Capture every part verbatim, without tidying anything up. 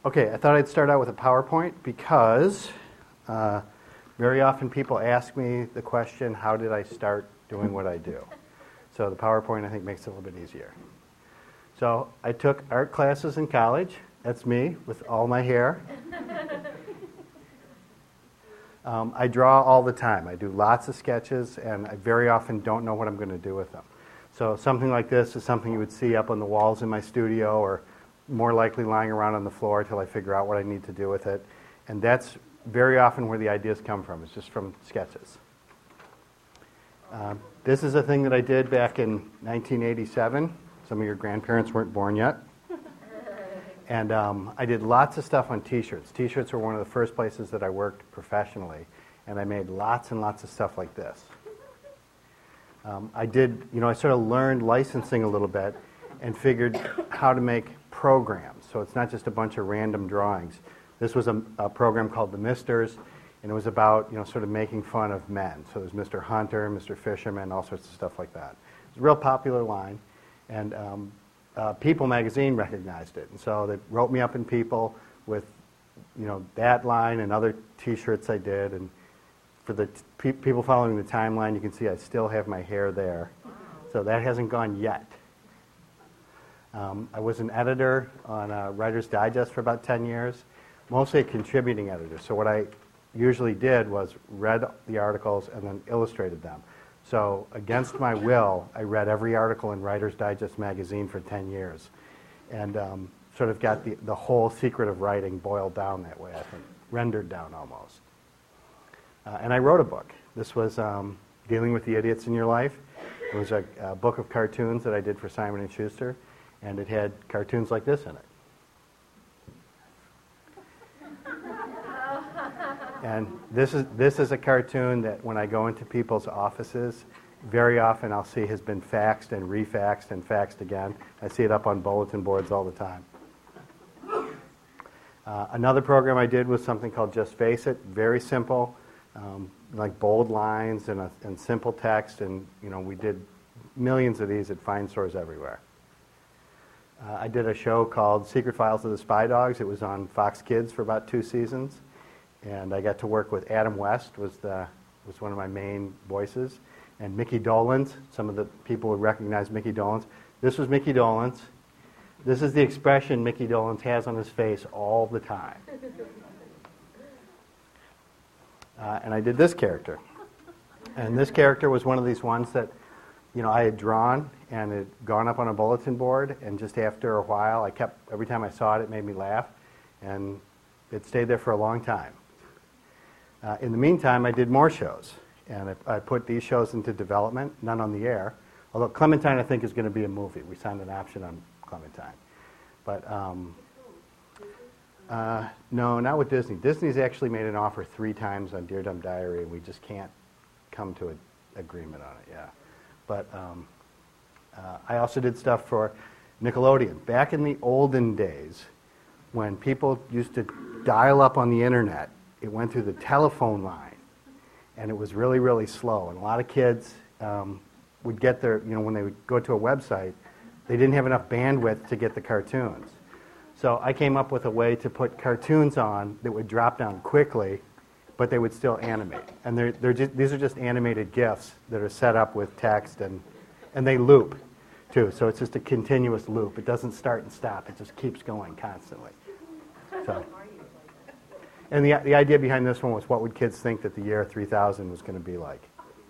Okay, I thought I'd start out with a PowerPoint because uh, very often people ask me the question, how did I start doing what I do? So the PowerPoint, I think, makes it a little bit easier. So I took art classes in college. That's me with all my hair. Um, I draw all the time. I do lots of sketches, and I very often don't know what I'm going to do with them. So something like this is something you would see up on the walls in my studio, or more likely lying around on the floor until I figure out what I need to do with it. And that's very often where the ideas come from. It's just from sketches. Uh, this is a thing that I did back in nineteen eighty-seven. Some of your grandparents weren't born yet. And um, I did lots of stuff on T-shirts. T-shirts were one of the first places that I worked professionally. And I made lots and lots of stuff like this. Um, I did, you know, I sort of learned licensing a little bit and figured how to make programs. So it's not just a bunch of random drawings. This was a, a program called The Misters, and it was about, you know, sort of making fun of men. So there's Mister Hunter, Mister Fisherman, all sorts of stuff like that. It's a real popular line, and um, uh, People magazine recognized it. And so they wrote me up in People with, you know, that line and other T-shirts I did. And for the t- pe- people following the timeline, you can see I still have my hair there. So that hasn't gone yet. Um, I was an editor on uh, Writer's Digest for about ten years, mostly a contributing editor. So what I usually did was read the articles and then illustrated them. So against my will, I read every article in Writer's Digest magazine for ten years, and um, sort of got the, the whole secret of writing boiled down that way, I think, rendered down almost. Uh, and I wrote a book. This was um, Dealing with the Idiots in Your Life. It was a, a book of cartoons that I did for Simon and Schuster, and it had cartoons like this in it. And this is this is a cartoon that when I go into people's offices, very often I'll see has been faxed and refaxed and faxed again. I see it up on bulletin boards all the time. Uh, another program I did was something called Just Face It. Very simple, um, like bold lines and, a, and simple text. And you know, we did millions of these at fine stores everywhere. Uh, I did a show called Secret Files of the Spy Dogs. It was on Fox Kids for about two seasons. And I got to work with Adam West, was the was one of my main voices, and Mickey Dolenz. Some of the people would recognize Mickey Dolenz. This was Mickey Dolenz. This is the expression Mickey Dolenz has on his face all the time. Uh, and I did this character. And this character was one of these ones that, you know, I had drawn and it had gone up on a bulletin board, and just after a while, I kept, every time I saw it, it made me laugh, and it stayed there for a long time. Uh, in the meantime, I did more shows, and I, I put these shows into development, none on the air, although Clementine, I think, is going to be a movie. We signed an option on Clementine. But um, uh, no, not with Disney. Disney's actually made an offer three times on Dear Dumb Diary, and we just can't come to an agreement on it, yeah. But um, uh, I also did stuff for Nickelodeon. Back in the olden days, when people used to dial up on the internet, it went through the telephone line, and it was really, really slow. And a lot of kids um, would get their, you know, when they would go to a website, they didn't have enough bandwidth to get the cartoons. So I came up with a way to put cartoons on that would drop down quickly, but they would still animate. And they're, they're just, these are just animated GIFs that are set up with text, and, and they loop, too. So it's just a continuous loop. It doesn't start and stop. It just keeps going constantly. So. And the, the idea behind this one was, what would kids think that the year three thousand was going to be like?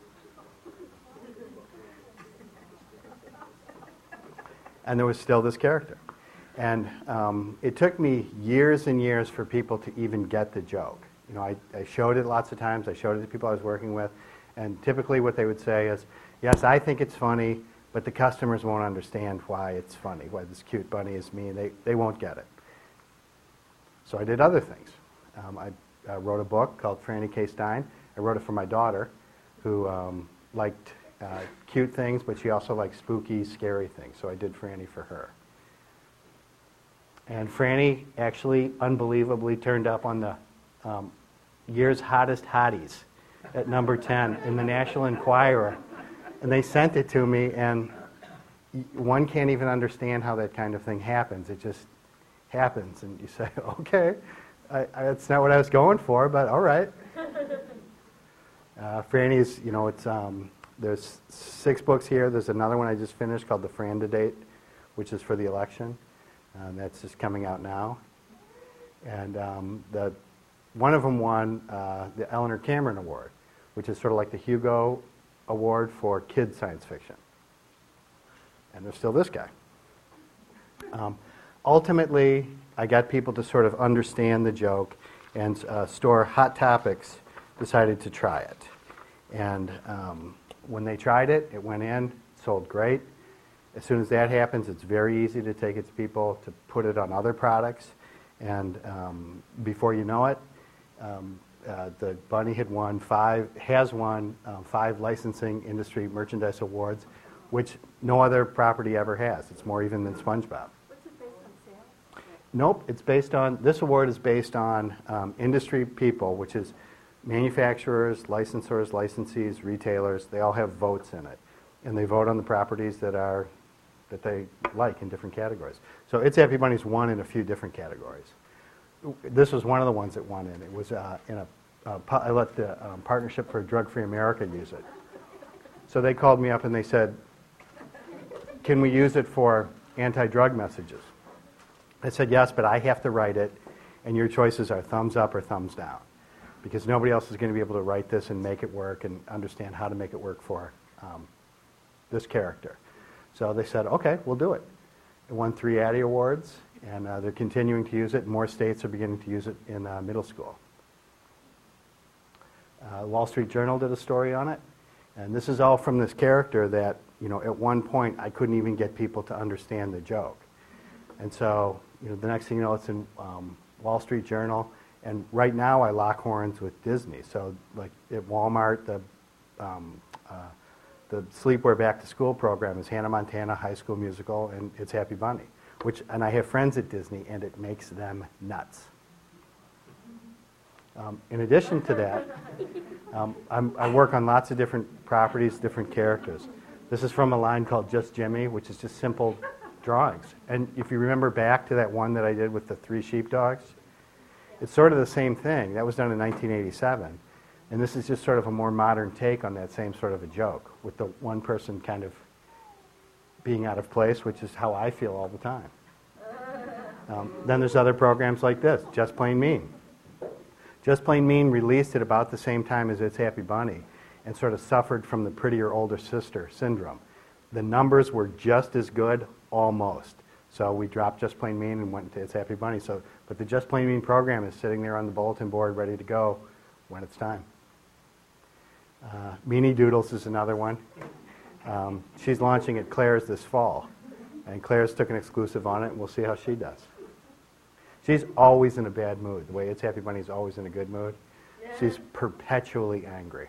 And there was still this character. And um, it took me years and years for people to even get the joke. You know, I, I showed it lots of times. I showed it to people I was working with. And typically what they would say is, yes, I think it's funny, but the customers won't understand why it's funny, why this cute bunny is mean. They, they won't get it. So I did other things. Um, I uh, wrote a book called Franny K. Stein. I wrote it for my daughter, who um, liked uh, cute things, but she also liked spooky, scary things. So I did Franny for her. And Franny actually, unbelievably, turned up on the um, year's hottest hotties at number ten in the National Enquirer. And they sent it to me, and one can't even understand how that kind of thing happens. It just happens, and you say, okay, I, I, that's not what I was going for, but all right. Uh, Franny's, you know, it's um, there's six books here. There's another one I just finished called The Frandidate, which is for the election. Um, that's just coming out now. And um, the one of them won uh, the Eleanor Cameron Award, which is sort of like the Hugo Award for kids science fiction. And there's still this guy. Um, ultimately, I got people to sort of understand the joke, and uh, Store Hot Topics decided to try it. And um, when they tried it, it went in, sold great. As soon as that happens, it's very easy to take it to people to put it on other products. And um, before you know it, um, uh, the Bunny had won five, has won uh, five licensing industry merchandise awards, which no other property ever has. It's more even than SpongeBob. What's it based on, sales? Nope, it's based on, this award is based on um, industry people, which is manufacturers, licensors, licensees, retailers. They all have votes in it. And they vote on the properties that are, that they like in different categories. So It's Happy Bunny's won in a few different categories. This was one of the ones that won in. It was uh, in a, uh, pu- I let the um, Partnership for Drug-Free America use it. So they called me up and they said, can we use it for anti-drug messages? I said, yes, but I have to write it, and your choices are thumbs up or thumbs down, because nobody else is going to be able to write this and make it work and understand how to make it work for um, this character. So they said, okay, we'll do it. It won three Addy Awards, and uh, they're continuing to use it. More states are beginning to use it in uh, middle school. Uh, Wall Street Journal did a story on it, and this is all from this character that, you know, at one point I couldn't even get people to understand the joke. And so, you know, the next thing you know, it's in um, Wall Street Journal, and right now I lock horns with Disney. So, like at Walmart, the um, uh, the Sleepwear Back to School program is Hannah Montana High School Musical, and It's Happy Bunny. Which, and I have friends at Disney, and it makes them nuts. Um, in addition to that, um, I'm, I work on lots of different properties, different characters. This is from a line called Just Jimmy, which is just simple drawings. And if you remember back to that one that I did with the three sheepdogs, it's sort of the same thing. That was done in nineteen eighty-seven. And this is just sort of a more modern take on that same sort of a joke, with the one person kind of being out of place, which is how I feel all the time. Um, then there's other programs like this, Just Plain Mean. Just Plain Mean released at about the same time as It's Happy Bunny, and sort of suffered from the prettier older sister syndrome. The numbers were just as good, almost. So we dropped Just Plain Mean and went to It's Happy Bunny. So, but the Just Plain Mean program is sitting there on the bulletin board ready to go when it's time. Uh, Meanie Doodles is another one. Um, she's launching at Claire's this fall, and Claire's took an exclusive on it, and we'll see how she does. She's always in a bad mood. The way It's Happy Bunny is always in a good mood. Yeah. She's perpetually angry.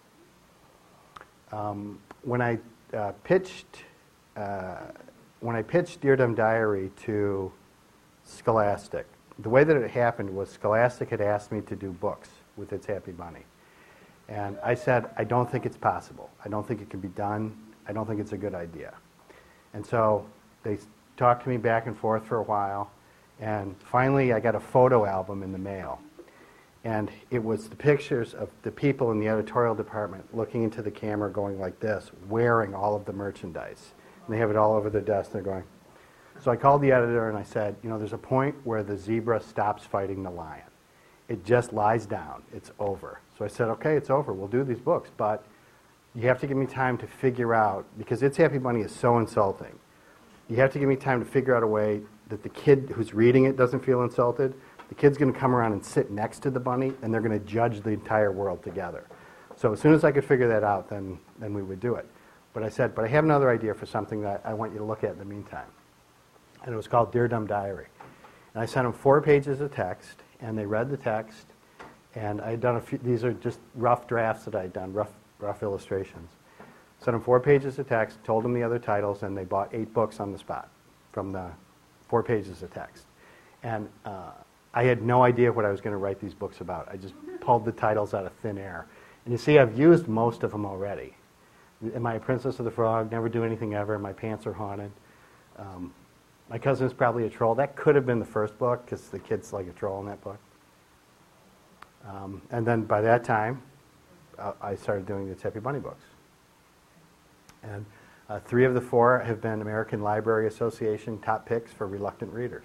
Um, when I uh, pitched, uh, when I pitched Dear Dumb Diary to Scholastic, the way that it happened was Scholastic had asked me to do books with It's Happy Bunny. And I said, I don't think it's possible. I don't think it can be done. I don't think it's a good idea. And so they talked to me back and forth for a while, and finally I got a photo album in the mail. And it was the pictures of the people in the editorial department looking into the camera going like this, wearing all of the merchandise. And they have it all over their desk, and they're going. So I called the editor and I said, you know, there's a point where the zebra stops fighting the lion. It just lies down. It's over. So I said, okay, it's over. We'll do these books, but you have to give me time to figure out, because It's Happy Bunny is so insulting. You have to give me time to figure out a way that the kid who's reading it doesn't feel insulted. The kid's going to come around and sit next to the bunny, and they're going to judge the entire world together. So as soon as I could figure that out, then, then we would do it. But I said, but I have another idea for something that I want you to look at in the meantime. And it was called Dear Dumb Diary. And I sent them four pages of text, and they read the text, and I had done a few, these are just rough drafts that I had done, rough, rough illustrations. Sent them four pages of text, told them the other titles, and they bought eight books on the spot from the four pages of text. And uh, I had no idea what I was going to write these books about. I just pulled the titles out of thin air. And you see, I've used most of them already. Am I a Princess of the Frog? Never Do Anything Ever. My Pants Are Haunted. Um, My Cousin is Probably a Troll. That could have been the first book because the kids like a troll in that book. Um, and then by that time, uh, I started doing the Tippy Bunny books. And uh, three of the four have been American Library Association top picks for reluctant readers.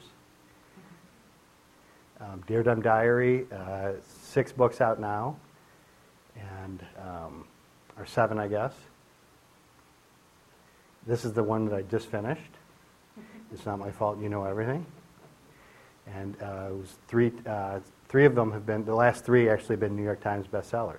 Um, Dear Dumb Diary, uh, six books out now, and um, or seven, I guess. This is the one that I just finished. It's Not My Fault, You Know Everything. And uh, it was three, uh, three of them have been, the last three actually have been New York Times bestsellers.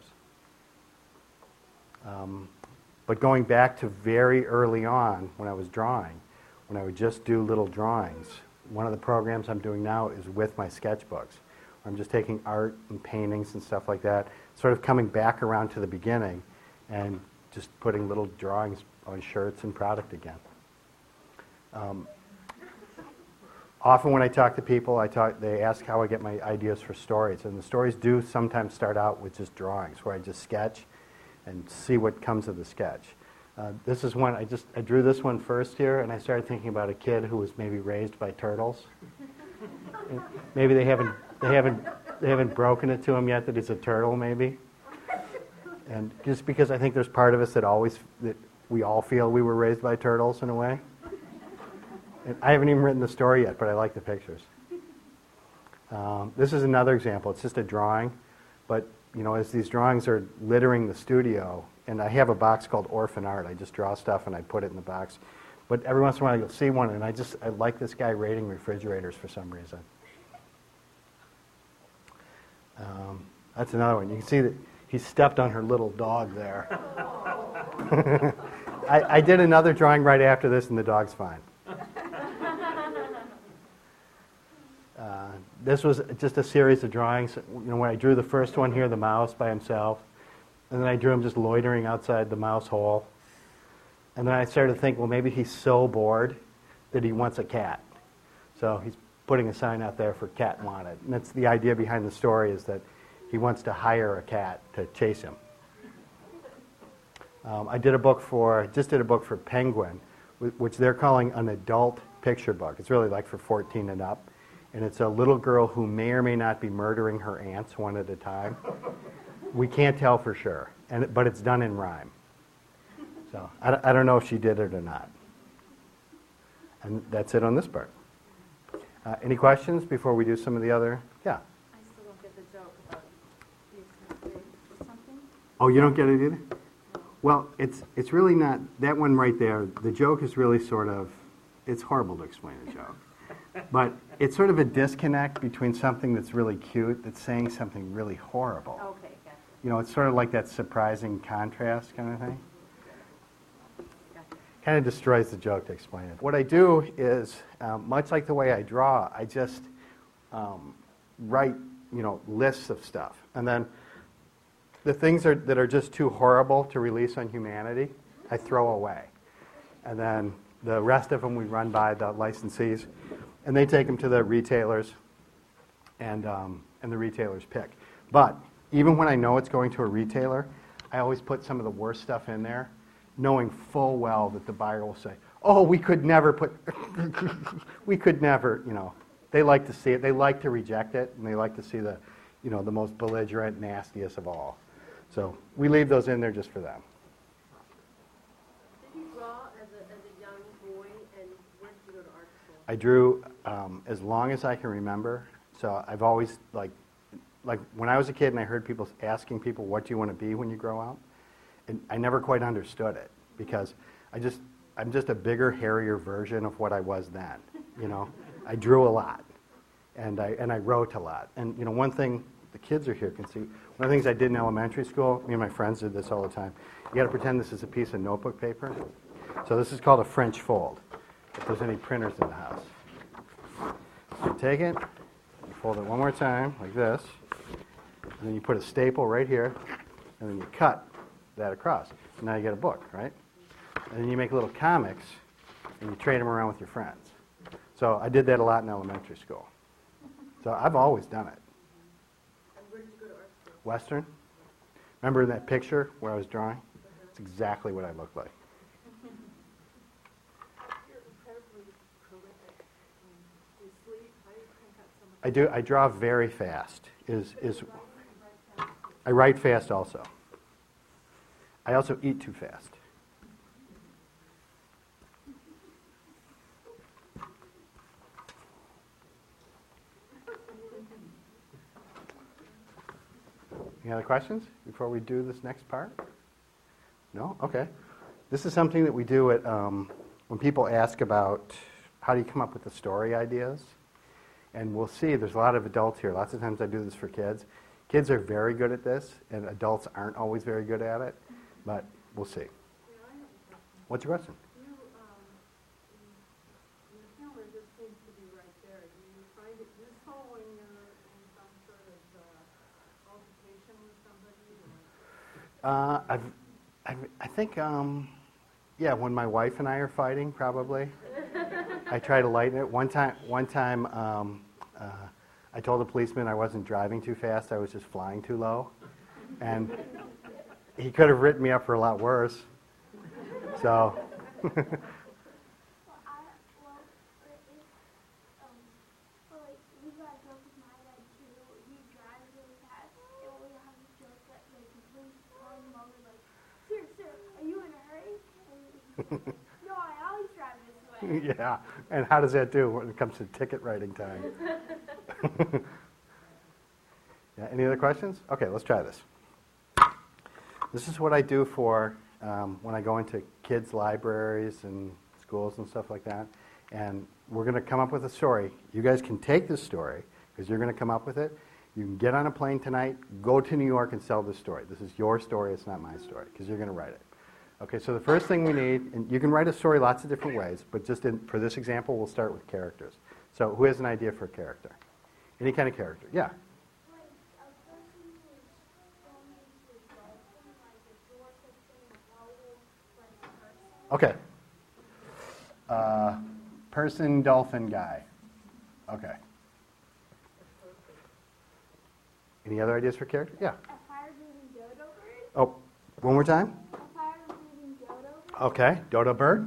Um, but going back to very early on when I was drawing, when I would just do little drawings, one of the programs I'm doing now is with my sketchbooks. I'm just taking art and paintings and stuff like that, sort of coming back around to the beginning and just putting little drawings on shirts and product again. Um, often when I talk to people, I talk, they ask how I get my ideas for stories. And the stories do sometimes start out with just drawings, where I just sketch and see what comes of the sketch. Uh, this is one, I just, I drew this one first here, and I started thinking about a kid who was maybe raised by turtles. Maybe they haven't, they haven't, they haven't broken it to him yet that he's a turtle, maybe. And just because I think there's part of us that always, that we all feel we were raised by turtles in a way. And I haven't even written the story yet, but I like the pictures. Um, this is another example. It's just a drawing, but you know, as these drawings are littering the studio, and I have a box called Orphan Art. I just draw stuff and I put it in the box. But every once in a while you'll see one, and I just I like this guy rating refrigerators for some reason. Um, that's another one. You can see that he stepped on her little dog there. I, I did another drawing right after this, and the dog's fine. Uh, this was just a series of drawings. You know, when I drew the first one here, the mouse by himself, and then I drew him just loitering outside the mouse hole. And then I started to think, well, maybe he's so bored that he wants a cat. So he's putting a sign out there for cat wanted. And that's the idea behind the story, is that he wants to hire a cat to chase him. Um, I did a book for, just did a book for Penguin, which they're calling an adult picture book. It's really like for fourteen and up. And it's a little girl who may or may not be murdering her aunts one at a time. We can't tell for sure, and but it's done in rhyme. So I, I don't know if she did it or not. And that's it on this part. Uh, any questions before we do some of the other? Yeah. I still don't get the joke about you or something. Oh, you don't get it either? Well, it's it's really not, that one right there, the joke is really sort of, it's horrible to explain a joke. But it's sort of a disconnect between something that's really cute that's saying something really horrible. Okay, gotcha. You know, it's sort of like that surprising contrast kind of thing. Gotcha. Kind of destroys the joke to explain it. What I do is, um, much like the way I draw, I just um, write, you know, lists of stuff. And then the things are, that are just too horrible to release on humanity, I throw away. And then the rest of them we run by the licensees, and they take them to the retailers, and um, and the retailers pick. But even when I know it's going to a retailer, I always put some of the worst stuff in there, knowing full well that the buyer will say, "Oh, we could never put, we could never," you know. They like to see it. They like to reject it, and they like to see the, you know, the most belligerent, nastiest of all. So we leave those in there just for them. Did you draw as a, as a young boy, and where did you go to art school? I drew um, as long as I can remember. So I've always, like, like when I was a kid and I heard people asking people, what do you want to be when you grow up? And I never quite understood it, because I just, I'm just a bigger, hairier version of what I was then, you know. I drew a lot, and I, and I wrote a lot. And, you know, one thing, the kids are here can see, one of the things I did in elementary school, me and my friends did this all the time, you got to pretend this is a piece of notebook paper. So this is called a French fold, if there's any printers in the house. So you take it, you fold it one more time, like this, and then you put a staple right here, and then you cut that across. And now you get a book, right? And then you make little comics, and you trade them around with your friends. So I did that a lot in elementary school. So I've always done it. And where did you go to art school? Western. Remember in that picture where I was drawing? It's exactly what I look like. You're incredibly prolific. I do. I draw very fast. Is is I write fast also. I also eat too fast. Any other questions before we do this next part? No? Okay. This is something that we do at um, when people ask about how do you come up with the story ideas. And we'll see, there's a lot of adults here. Lots of times I do this for kids. Kids are very good at this, and adults aren't always very good at it. But we'll see. What's your question? You, um, in the humor just seems to be right there. Do you find it useful when you're in some sort of uh, altercation with somebody? Or? Uh, I've, I've, I think, um, yeah, when my wife and I are fighting, probably. I try to lighten it. One time, one time, um, uh, I told the policeman I wasn't driving too fast. I was just flying too low, and he could have written me up for a lot worse. So. Well, I, well, if, um, well, like, we got a joke with my dad too. He drives really fast, and we have a joke that, like, the police call him over, like, sir, sir, are you in a hurry? And he's like, no, I always drive this way. Yeah, and how does that do when it comes to ticket writing time? Yeah, any other questions? Okay, let's try this. This is what I do for um, when I go into kids' libraries and schools and stuff like that. And we're going to come up with a story. You guys can take this story, because you're going to come up with it. You can get on a plane tonight, go to New York and sell this story. This is your story, it's not my story, because you're going to write it. Okay, so the first thing we need, and you can write a story lots of different ways, but just in, for this example, we'll start with characters. So who has an idea for a character? Any kind of character. Yeah? Like, a person who's going into a dolphin, like a door system, a bubble, like a person. Okay. Uh, person, dolphin, guy. Okay. Any other ideas for character? Yeah. A fire-breathing dodo bird. Oh, one more time? A fire-breathing dodo bird. Okay, dodo bird.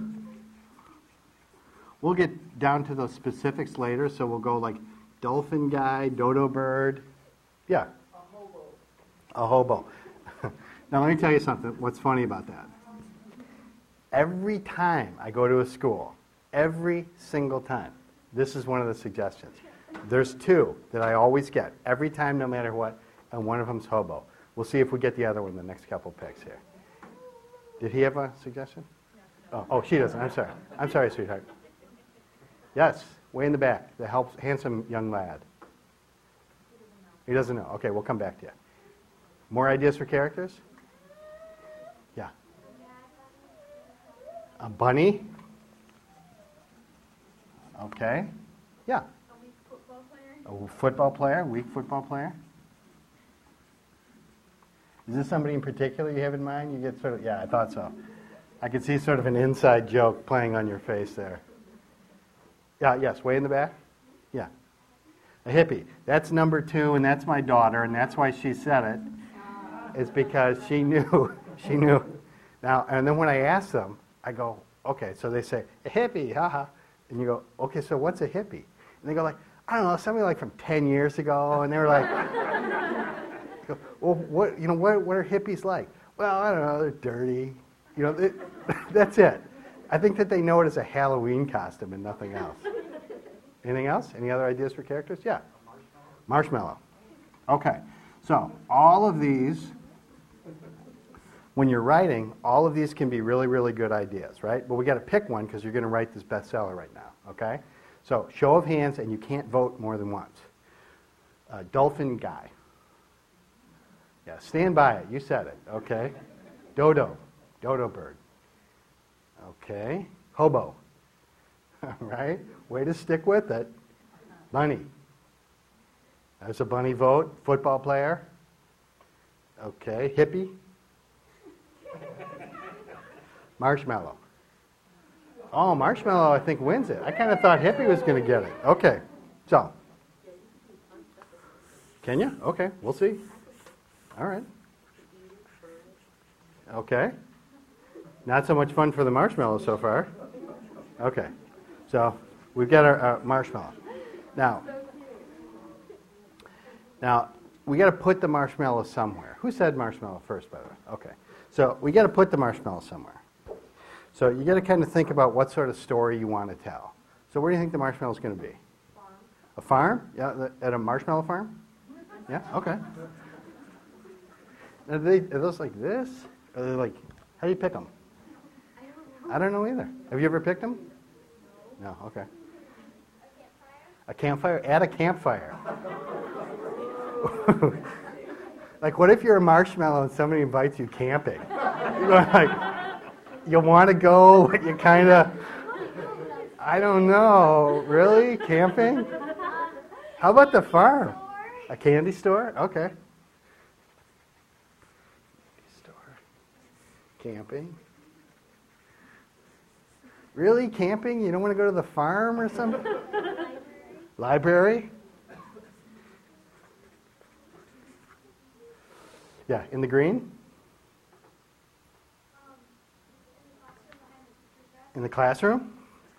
We'll get down to those specifics later, so we'll go like dolphin guy, dodo bird. Yeah. A hobo. A hobo. Now let me tell you something. What's funny about that? Every time I go to a school, every single time, this is one of the suggestions. There's two that I always get every time, no matter what, and one of them's hobo. We'll see if we get the other one in the next couple picks here. Did he have a suggestion? Oh, oh, she doesn't. I'm sorry. I'm sorry, sweetheart. Yes, way in the back, the helps, handsome young lad. He doesn't know. Okay, we'll come back to you. More ideas for characters? Yeah. A bunny? Okay. Yeah. A weak football player? A football player, weak football player. Is this somebody in particular you have in mind? You get sort of, yeah, I thought so. I could see sort of an inside joke playing on your face there. Yeah, yes, way in the back? Yeah. A hippie. That's number two, and that's my daughter, and that's why she said it, is because she knew, she knew. Now, and then when I ask them, I go, okay, so they say, a hippie, haha. And you go, okay, so what's a hippie? And they go like, I don't know, somebody like from ten years ago, and they were like, go, well, what, you know, what, what are hippies like? Well, I don't know, they're dirty. You know, they, that's it. I think that they know it as a Halloween costume and nothing else. Anything else? Any other ideas for characters? Yeah. Marshmallow. Okay. So all of these, when you're writing, all of these can be really, really good ideas, right? But we got to pick one because you're going to write this bestseller right now. Okay. So show of hands, and you can't vote more than once. Uh, dolphin guy. Yeah. Stand by it. You said it. Okay. Dodo. Dodo bird. Okay. Hobo. All right. Way to stick with it. Bunny. There's a bunny vote. Football player. Okay. Hippie. Marshmallow. Oh, marshmallow, I think, wins it. I kind of thought hippie was going to get it. Okay. So. Can you? Okay. We'll see. All right. Okay. Not so much fun for the marshmallow so far. Okay. So we've got our, our marshmallow. Now, Now, we got to put the marshmallow somewhere. Who said marshmallow first, by the way? Okay. So we got to put the marshmallow somewhere. So you got to kind of think about what sort of story you want to tell. So where do you think the marshmallow is going to be? Farm. A farm? Yeah, th- at a marshmallow farm? Yeah, okay. Are, they, are those like this? Are they like, how do you pick them? I don't know either. Have you ever picked them? No. No, okay. A campfire? At a campfire. Like, what if you're a marshmallow and somebody invites you camping? You're going like, you want to go, but you kind of, I don't know. Really? Camping? How about the farm? A candy store? Okay. Store. Camping. Really? Camping? You don't want to go to the farm or something? Library. Library? Yeah, in the green? In the classroom?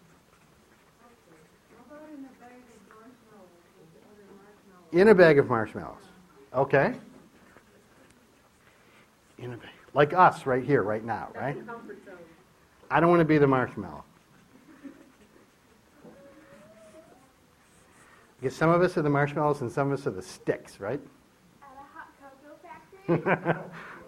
How about in a bag of marshmallows with other marshmallows? In a bag of marshmallows. Okay. In a bag. Like us right here, right now, right? That's a comfort zone. I don't want to be the marshmallow. Because some of us are the marshmallows and some of us are the sticks, right? At a hot cocoa factory.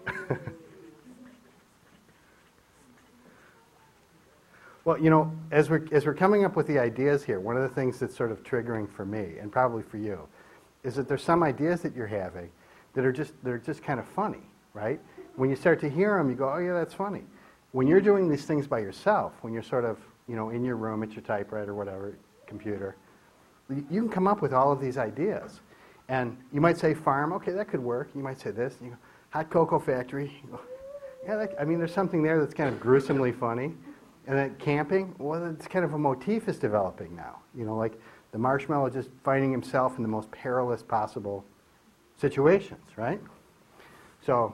Well, you know, as we're as we're coming up with the ideas here, one of the things that's sort of triggering for me, and probably for you, is that there's some ideas that you're having that are just they're just kind of funny, right? When you start to hear them, you go, oh yeah, that's funny. When you're doing these things by yourself, when you're sort of, you know, in your room at your typewriter, whatever, computer, you can come up with all of these ideas. And you might say farm, okay, that could work. You might say this, you go, hot cocoa factory. You go, yeah, that, I mean, there's something there that's kind of gruesomely funny. And then camping, well, it's kind of a motif is developing now. You know, like the marshmallow just finding himself in the most perilous possible situations, right? So,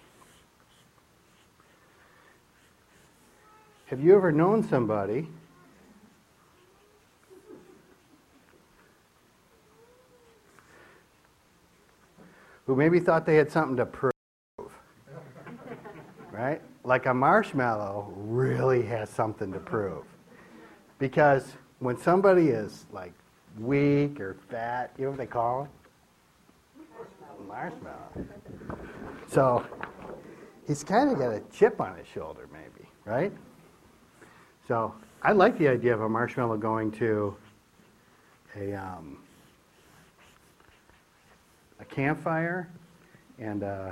have you ever known somebody who maybe thought they had something to prove, right? Like a marshmallow really has something to prove. Because when somebody is like weak or fat, you know what they call them? Marshmallow. So he's kind of got a chip on his shoulder maybe, right? So I like the idea of a marshmallow going to a um, a campfire and uh,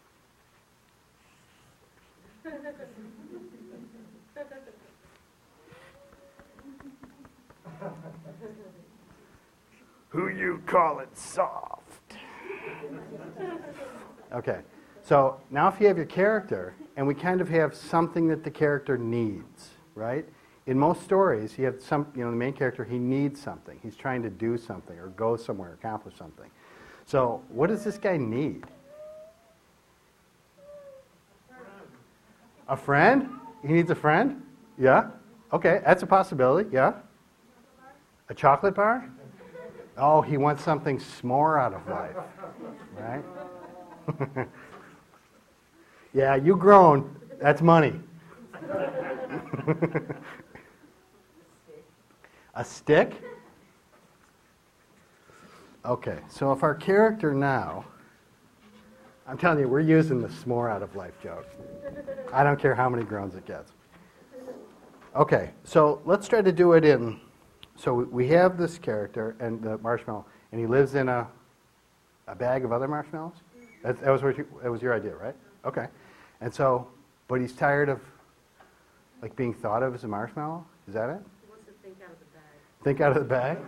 who you call it soft. Okay, so now if you have your character, and we kind of have something that the character needs, right? In most stories, you have some, you know, the main character, he needs something. He's trying to do something or go somewhere, accomplish something. So what does this guy need? A friend? He needs a friend? Yeah? Okay, that's a possibility, yeah? A chocolate bar? Oh, he wants something s'more out of life, right? Yeah, you grown. That's money. A stick? Okay, so if our character now, I'm telling you, we're using the s'more out of life joke. I don't care how many groans it gets. Okay, so let's try to do it in, so we have this character and the marshmallow, and he lives in a a bag of other marshmallows? That, that was what you, that was your idea, right? Okay. And so, but he's tired of like being thought of as a marshmallow? Is that it? He wants to think out of the bag. Think out of the bag?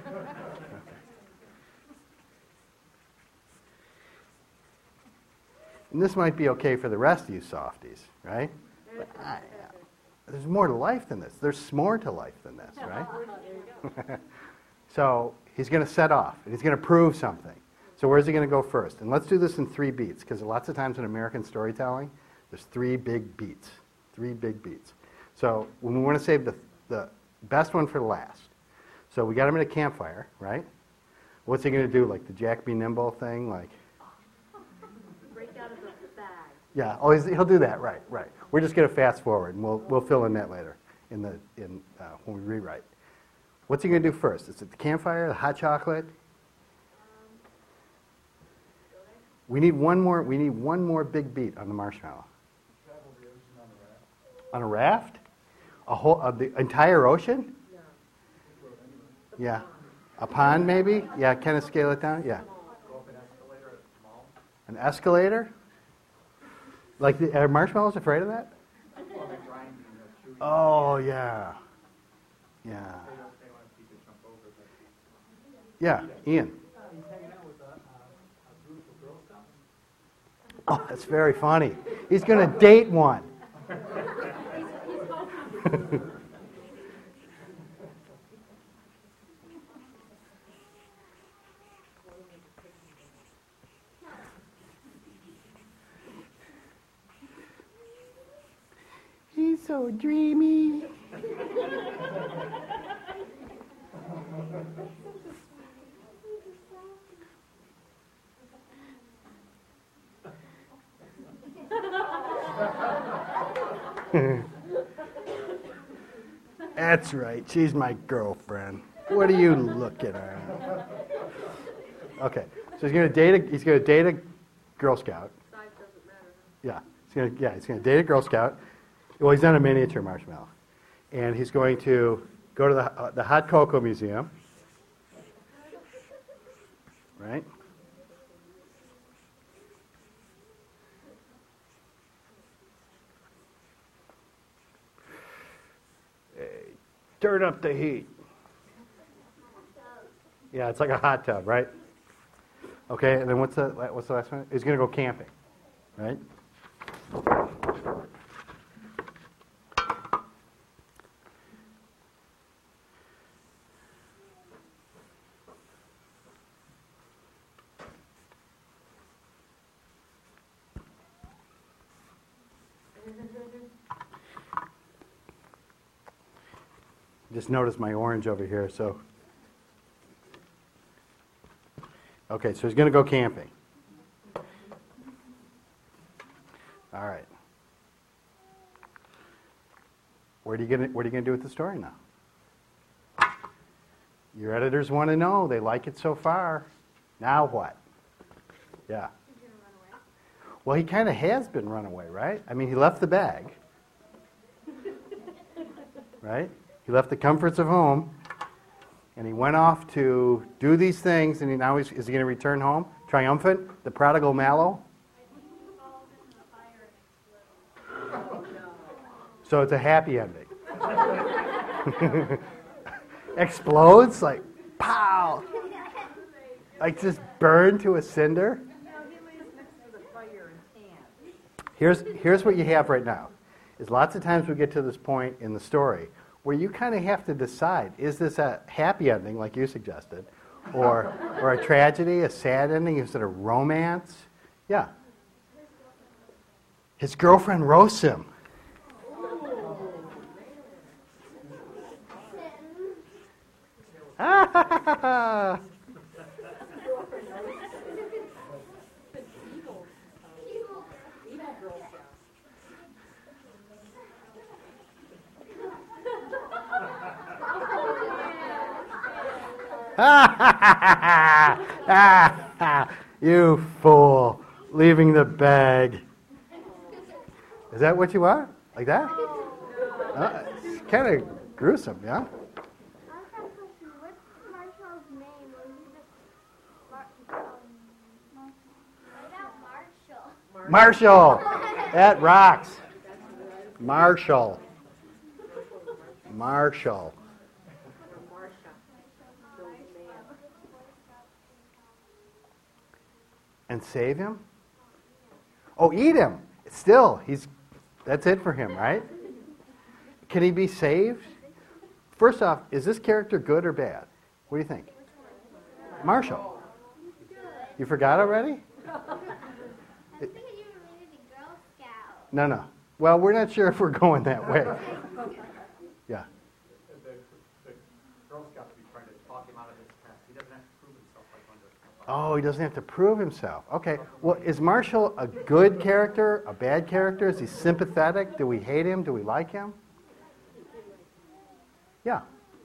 And this might be okay for the rest of you softies, right? But I, there's more to life than this. There's more to life than this, right? There you go. So he's going to set off, and he's going to prove something. So where's he going to go first? And let's do this in three beats, because lots of times in American storytelling, there's three big beats. Three big beats. So when we want to save the, the best one for last. So we got him at a campfire, right? What's he going to do? Like the Jack Be Nimble thing? Like, Break out of the bag. yeah. Oh, he's, he'll do that. Right, right. We're just going to fast forward, and we'll we'll fill in that later in the in uh, when we rewrite. What's he going to do first? Is it the campfire, the hot chocolate? We need one more. We need one more big beat on the marshmallow. Travel the ocean on a raft. On a raft? A whole uh, the entire ocean? Yeah. A pond, maybe? Yeah. Kind of scale it down. Yeah. Go up an escalator at the mall. An escalator? Like the are marshmallows afraid of that? Well, they're grinding and they're chewing. Oh yeah. Yeah. They don't, they want to people jump over, but Yeah. Ian. Uh, he's hanging out with a, uh, a beautiful Girl Scout. Oh, that's very funny. He's going to date one. He's so dreamy. That's right. She's my girlfriend. What are you looking at? Okay, so he's gonna date a he's gonna date a Girl Scout. Size doesn't matter. Yeah, he's gonna yeah he's gonna date a Girl Scout. Well, he's on a miniature marshmallow, and he's going to go to the uh, the Hot Cocoa Museum. Right. Turn up the heat. Yeah, it's like a hot tub, right? Okay, and then what's the what's the last one? He's going to go camping, right? Just notice my orange over here, so. Okay, so he's going to go camping. All right. What are you going to What are you going to do with the story now? Your editors want to know. They like it so far. Now what? Yeah. He's gonna run away. Well, he kind of has been run away, right? I mean, he left the bag. Right? He left the comforts of home, and he went off to do these things, and he now he's, is he going to return home? Triumphant? The prodigal Mallow? So it's a happy ending. Explodes? Like, pow! Like just burned to a cinder? No, he lays next to the fire and tan. Here's, here's what you have right now. Is lots of times we get to this point in the story where you kind of have to decide, is this a happy ending, like you suggested, or, or a tragedy, a sad ending? Is it a romance? Yeah. His girlfriend roasts him. You fool, leaving the bag. Is that what you want? Like that? Uh, it's kind of gruesome, yeah? I have a question. What's Marshall's name? Was he just Mar- um, Marshall? Marshall. Marshall. That rocks. Marshall. Marshall. And save him? Oh, eat him. Still, he's that's it for him, right? Can he be saved? First off, is this character good or bad? What do you think? Marshall. You forgot already? I think you were related to Girl Scout. No, no. Well, we're not sure if we're going that way. Yeah. the, the Girl Scouts be trying to talk him out of his past. He doesn't have to prove himself like Oh, he doesn't have to prove himself. Okay. Well, is Marshall a good character, a bad character? Is he sympathetic? Do we hate him? Do we like him? Yeah.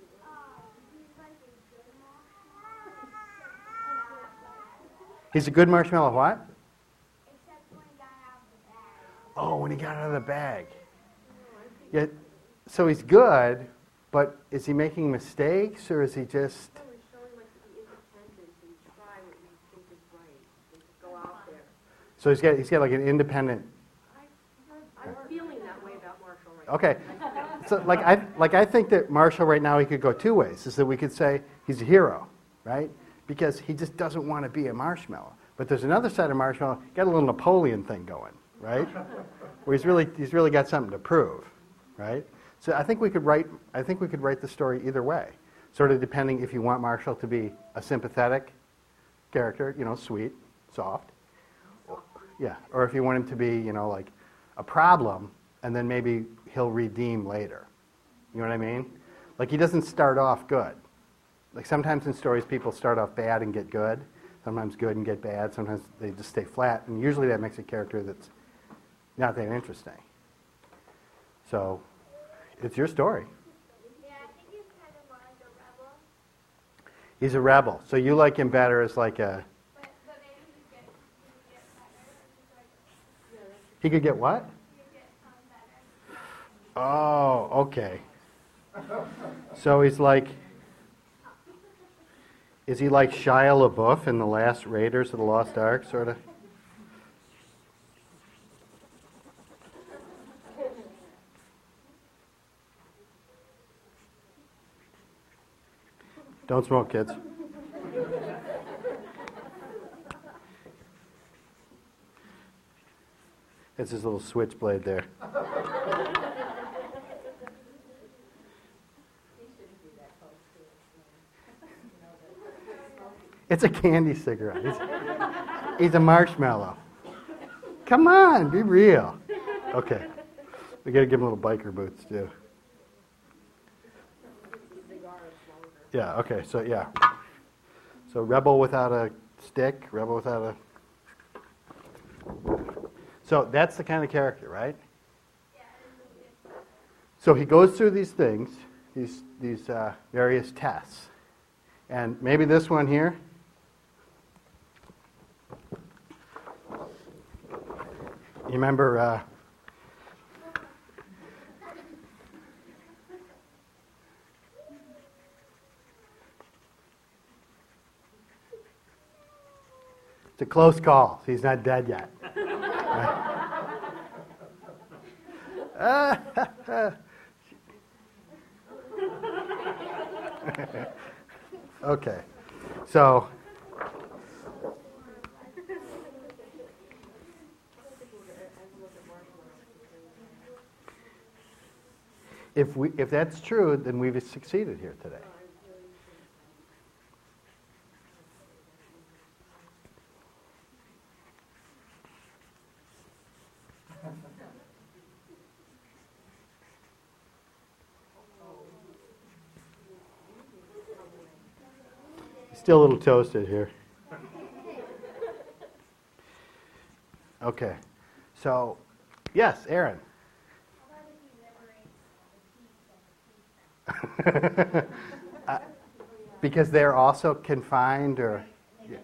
He's a good marshmallow what? Except when he got out of the bag. Oh, when he got out of the bag. Yeah, so he's good, but is he making mistakes or is he just... We're showing like to be independent and try what we think is right and just go out there. So he's got, he's got like an independent... I'm feeling that way about Marshall right now. Okay. So like I, like I think that Marshall right now, he could go two ways. Is that we could say he's a hero, right? Because he just doesn't want to be a marshmallow. But there's another side of Marshmallow, got a little Napoleon thing going, right? Where he's really, he's really got something to prove, right? So I think we could write, I think we could write the story either way, sort of depending if you want Marshall to be a sympathetic character, you know, sweet, soft, yeah, or if you want him to be, you know, like a problem, and then maybe he'll redeem later. You know what I mean? Like he doesn't start off good. Like sometimes in stories people start off bad and get good, sometimes good and get bad, sometimes they just stay flat, and usually that makes a character that's not that interesting. So, it's your story. Yeah, I think he's kind of more like a rebel. He's a rebel, so you like him better as like a... But, but maybe he could get, he could get better. Just like, He could get what? he could get um, better. Oh, okay. So he's like... Is he like Shia LaBeouf in The Last Raiders of the Lost Ark, sort of? Don't smoke, kids. It's his little switchblade there. It's a candy cigarette. He's, he's a marshmallow. Come on, be real. Okay. We got to give him little biker boots, too. Yeah, okay, so yeah. So rebel without a stick, rebel without a... So that's the kind of character, right? So he goes through these things, these, these uh, various tests. And maybe this one here. You remember... Uh, It's a close call. He's not dead yet. Okay. So if we if that's true, then we've succeeded here today. Still a little toasted here. Okay. So, yes, Aaron. uh, because they're also confined, or yeah.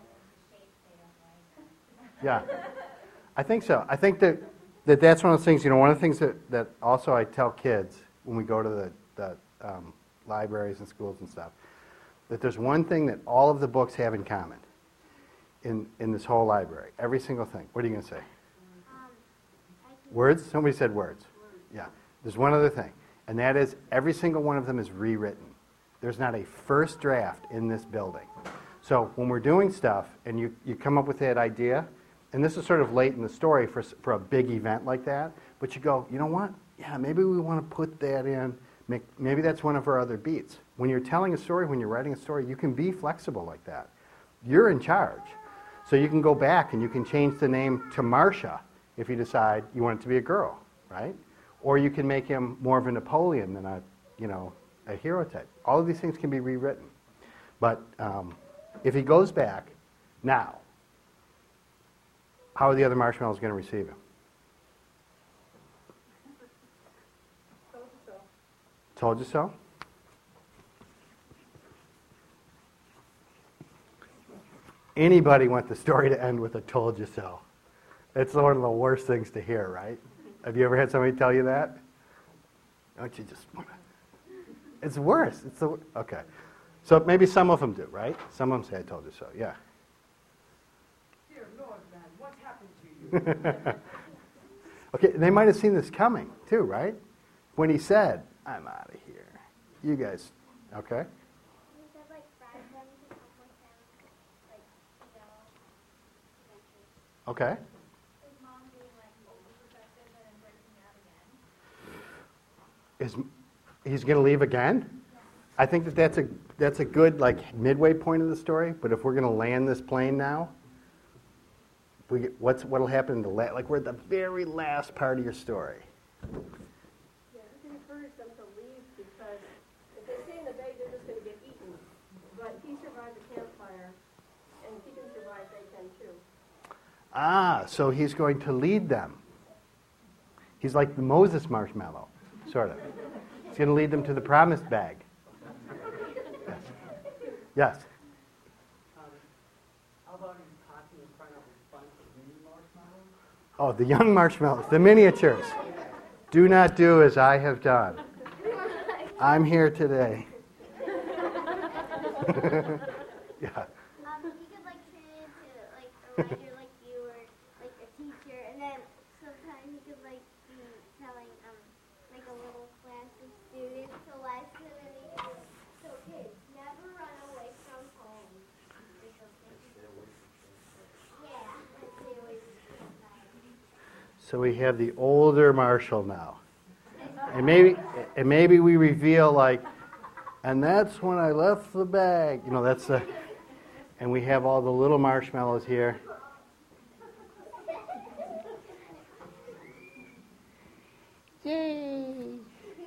yeah, I think so. I think that, that that's one of those things. You know, one of the things that, that also I tell kids when we go to the, the um, libraries and schools and stuff, that there's one thing that all of the books have in common in, in this whole library. Every single thing. What are you going to say? Um, Words? Somebody said words. Yeah. There's one other thing, and that is every single one of them is rewritten. There's not a first draft in this building. So when we're doing stuff and you, you come up with that idea, and this is sort of late in the story for, for a big event like that, but you go, you know what? Yeah, maybe we want to put that in. Make, maybe that's one of our other beats. When you're telling a story, when you're writing a story, you can be flexible like that. You're in charge. So you can go back and you can change the name to Marcia if you decide you want it to be a girl, right? Or you can make him more of a Napoleon than a, you know, a hero type. All of these things can be rewritten. But um, if he goes back Now, how are the other marshmallows going to receive him? So, so. Told you so? Anybody want the story to end with a told you so? It's one of the worst things to hear, right? Have you ever had somebody tell you that? Don't you just want to? It's worse. It's the okay. So maybe some of them do, right? Some of them say, I told you so, yeah. Dear Lord, man, what happened to you? Okay, they might have seen this coming, too, right? When he said, I'm out of here. You guys, okay? He said, like, bribe them to come with him, like, you know, eventually. Okay. His mom being, like, overprotective and then breaking out again. Is he's going to leave again? I think that that's a that's a good like midway point of the story. But if we're going to land this plane now, we get, what's what'll happen in the la- like we're at the very last part of your story. Yeah, I can encourage them to leave because if they stay in the bay, they're just going to get eaten. But he survived the campfire, and if he can survive, they can too. Ah, so he's going to lead them. He's like the Moses marshmallow, sort of. He's going to lead them to the promised bag. Yes. Yes. Um, how about you talking in front of a bunch of mini marshmallows? Oh, the young marshmallows, the miniatures. Do not do as I have done. I'm here today. Yeah. Um, you could, like, turn it into, like, a writer like you or, like, a teacher, and then sometimes you could, like, be telling, um, like, a little class of students a lesson, and you could be, so kids, never run away from home. Or something. Yeah, like, stay away from home. So we have the older Marshall now. And maybe and maybe we reveal like, and that's when I left the bag. You know, that's the and we have all the little marshmallows here. Yay.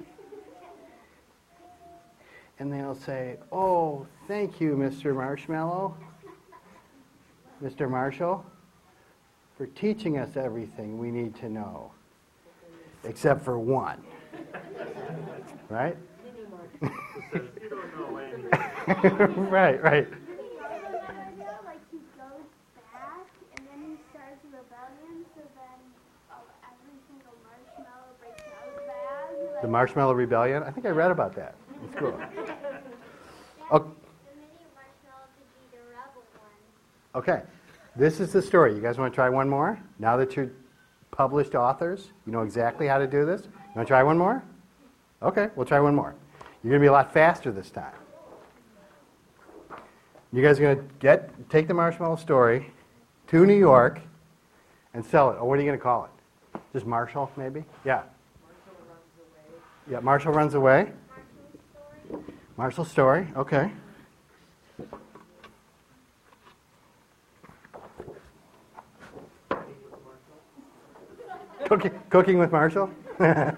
And they'll say, "Oh, thank you, Mister Marshmallow. Mister Marshall, for teaching us everything we need to know, except for one." Right? Says, you don't know anything. Right, right. Like, he goes back, and then he starts a rebellion, so then oh, every single marshmallow breaks out of the bag. Like, The Marshmallow Rebellion? I think I read about that in school. yeah, Oh, the mini marshmallow could be the rebel one. okay. This is the story. You guys want to try one more? Now that you're published authors, you know exactly how to do this. You want to try one more? Okay, we'll try one more. You're going to be a lot faster this time. You guys are going to get take the Marshmallow Story to New York and sell it. Oh, what are you going to call it? Just Marshall, maybe? Yeah. Marshall runs away. Yeah, Marshall Runs Away. Marshall's story. Marshall Story, okay. Cooking, cooking with Marshall? That's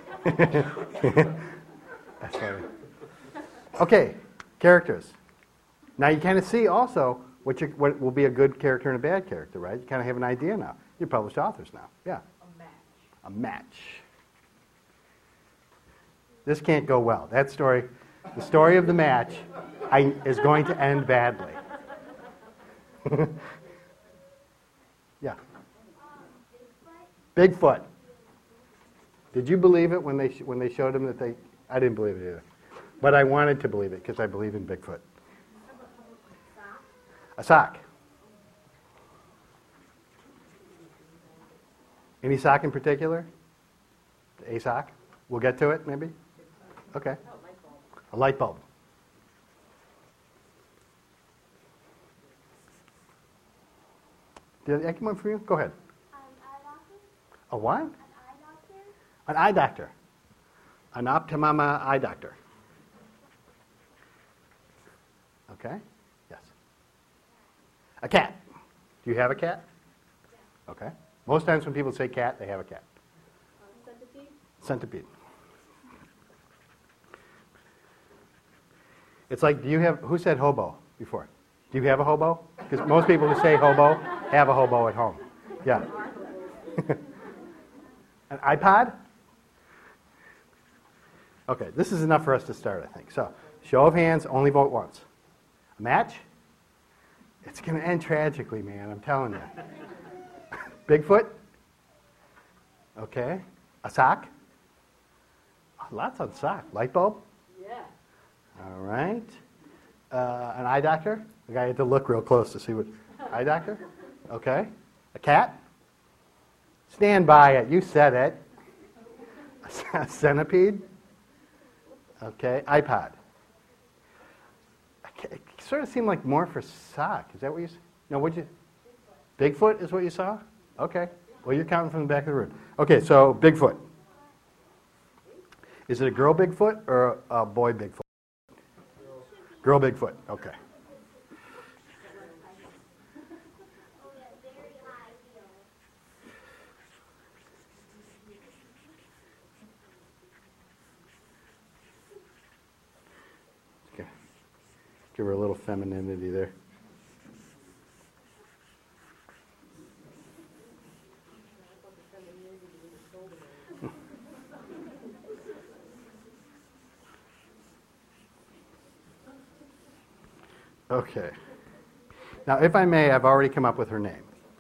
funny. Okay, characters. Now you kind of see also what, you, what will be a good character and a bad character, right? You kind of have an idea now. You're published authors now. Yeah. A match. A match. This can't go well. That story, the story of the match, I, is going to end badly. Yeah. Bigfoot. Did you believe it when they sh- when they showed him that they? I didn't believe it either, but I wanted to believe it because I believe in Bigfoot. A sock. Any sock in particular? A sock? We'll get to it, maybe? Okay. A light bulb. Did I come on for you? Go ahead. Um, eye doctor? A what? An eye doctor? An eye doctor. An Optimama eye doctor. Okay? Yes. A cat. Do you have a cat? Okay. Most times when people say cat, they have a cat. Uh, centipede. Centipede. It's like, do you have, who said hobo before? Do you have a hobo? Because most people who say hobo have a hobo at home. Yeah. An iPod? Okay, this is enough for us to start, I think. So, show of hands, only vote once. A match? It's going to end tragically, man, I'm telling you. Bigfoot? Okay. A sock? Oh, lots on sock. Light bulb? Yeah. All right. Uh, an eye doctor? The guy had to look real close to see what. Eye doctor? Okay. A cat? Stand by it. You said it. A centipede? Okay. iPod. It sort of seemed like more for sock. Is that what you said? No, what'd you? Bigfoot is what you saw? Okay. Well, you're counting from the back of the room. Okay, so Bigfoot. Is it a girl Bigfoot or a boy Bigfoot? Girl Bigfoot. Okay. Okay. Give her a little femininity there. Okay. Now, if I may, I've already come up with her name.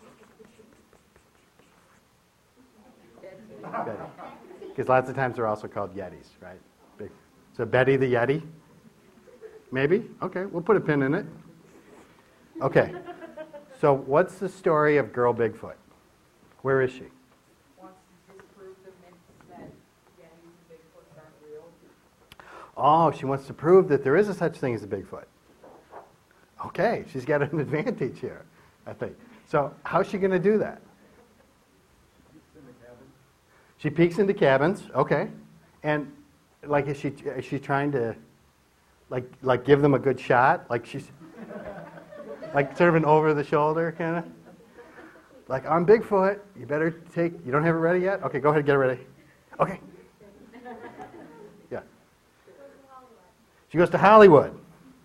Betty. Because lots of times they're also called Yetis, right? Big. So Betty the Yeti? Maybe? Okay, we'll put a pin in it. Okay. So what's the story of Girl Bigfoot? Where is she? Wants to disprove the myth that Yetis and Bigfoot aren't real. Oh, she wants to prove that there is a such thing as a Bigfoot. Okay, she's got an advantage here, I think. So how's she going to do that? She peeks into cabins, okay. And like is she is she trying to like like give them a good shot? Like she's like sort of an over the shoulder kind of? Like, I'm Bigfoot, you better take you don't have it ready yet? Okay, go ahead and get it ready. Okay. Yeah. She goes to Hollywood.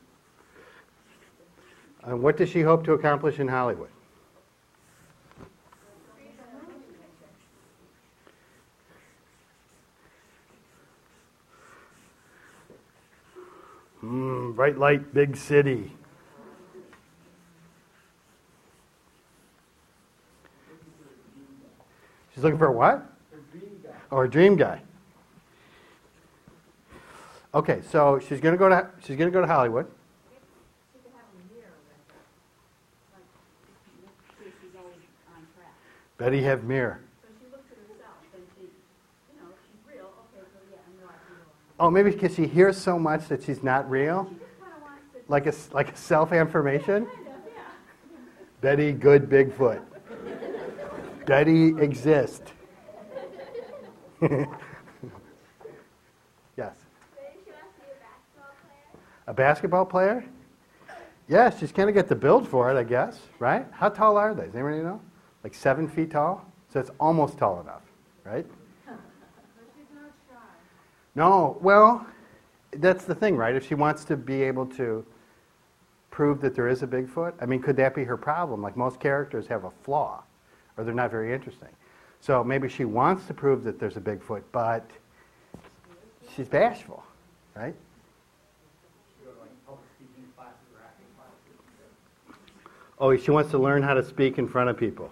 And what does she hope to accomplish in Hollywood? Mm, bright light, big city. She's looking for a what? A dream guy. Or a dream guy. Okay, so she's going to go to she's going to go to Hollywood. She could have a mirror with her. Like, see if she's always on track. Betty have mirror. So she looks at herself and she, you know, she's real. Okay, so yeah, I'm not real. Oh, maybe because she hears so much that she's not real, She just kind of wants to. like a like a self-affirmation. Kind of, yeah. Betty, good Bigfoot. Betty exist. Yes. Maybe she wants to be a basketball player. A basketball player? Yeah, she's kind of got the build for it, I guess, right? How tall are they? Does anybody know? Like seven feet tall? So it's almost tall enough, right? But she's not shy. No, well, that's the thing, right? If she wants to be able to prove that there is a Bigfoot, I mean, could that be her problem? Like most characters have a flaw, or they're not very interesting. So maybe she wants to prove that there's a Bigfoot, but she's bashful, right? You go to like public speaking classes or acting classes. Oh, she wants to learn how to speak in front of people.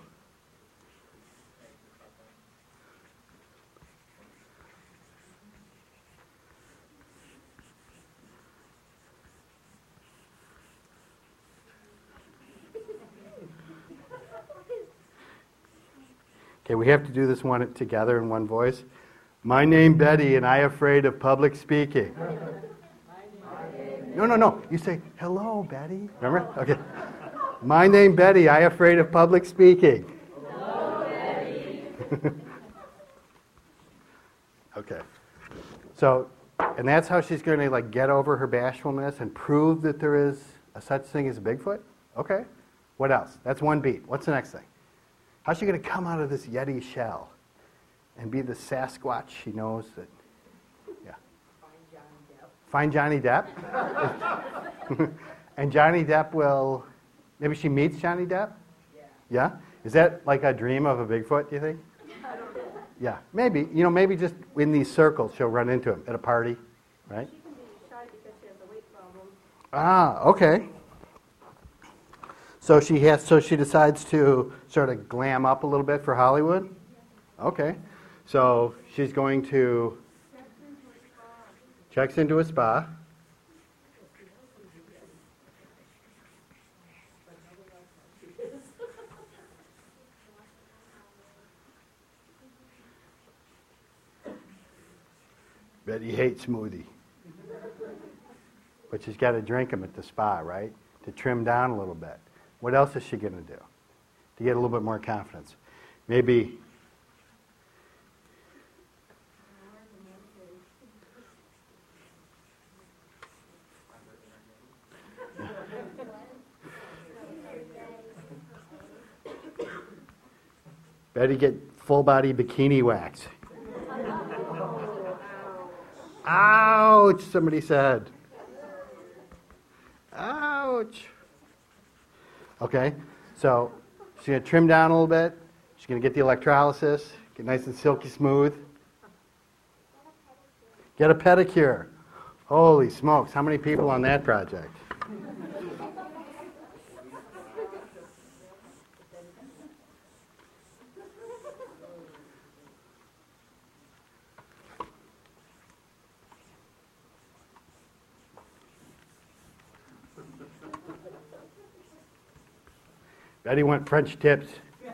Okay, we have to do this one together in one voice. My name Betty, and I afraid of public speaking. No, no, no. You say, hello, Betty. Remember? Okay. My name Betty, I afraid of public speaking. Hello, Betty. Okay. So, and that's how she's going to like get over her bashfulness and prove that there is a such thing as a Bigfoot? Okay. What else? That's one beat. What's the next thing? How's she going to come out of this Yeti shell and be the Sasquatch she knows that, yeah. Find Johnny Depp. Find Johnny Depp? And Johnny Depp will, maybe she meets Johnny Depp? Yeah. Yeah? Is that like a dream of a Bigfoot, do you think? Yeah, maybe. You know, maybe just in these circles she'll run into him at a party, right? She can be shy because she has a weight problem. Ah, okay. So she has. So she decides to sort of glam up a little bit for Hollywood. Okay. So she's going to checks into a spa. Betty hates smoothie. But she's got to drink them at the spa, right? To trim down a little bit. What else is she going to do to get a little bit more confidence? Maybe Betty get full body bikini wax. Ouch, somebody said. Ouch. Okay, so she's going to trim down a little bit. She's going to get the electrolysis, get nice and silky smooth. Get a pedicure. Holy smokes, how many people on that project? Betty went French tips.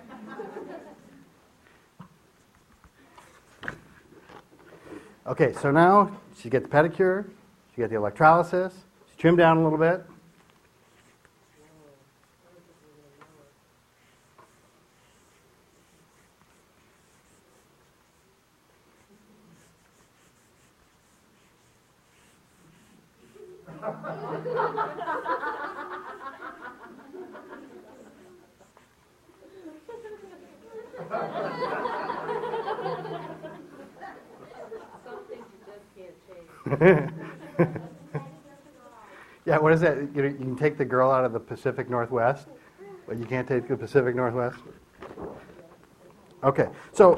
Okay, so now she get the pedicure, she get the electrolysis, she trimmed down a little bit. Yeah, what is that? You, know, you can take the girl out of the Pacific Northwest, but you can't take the Pacific Northwest? Okay, so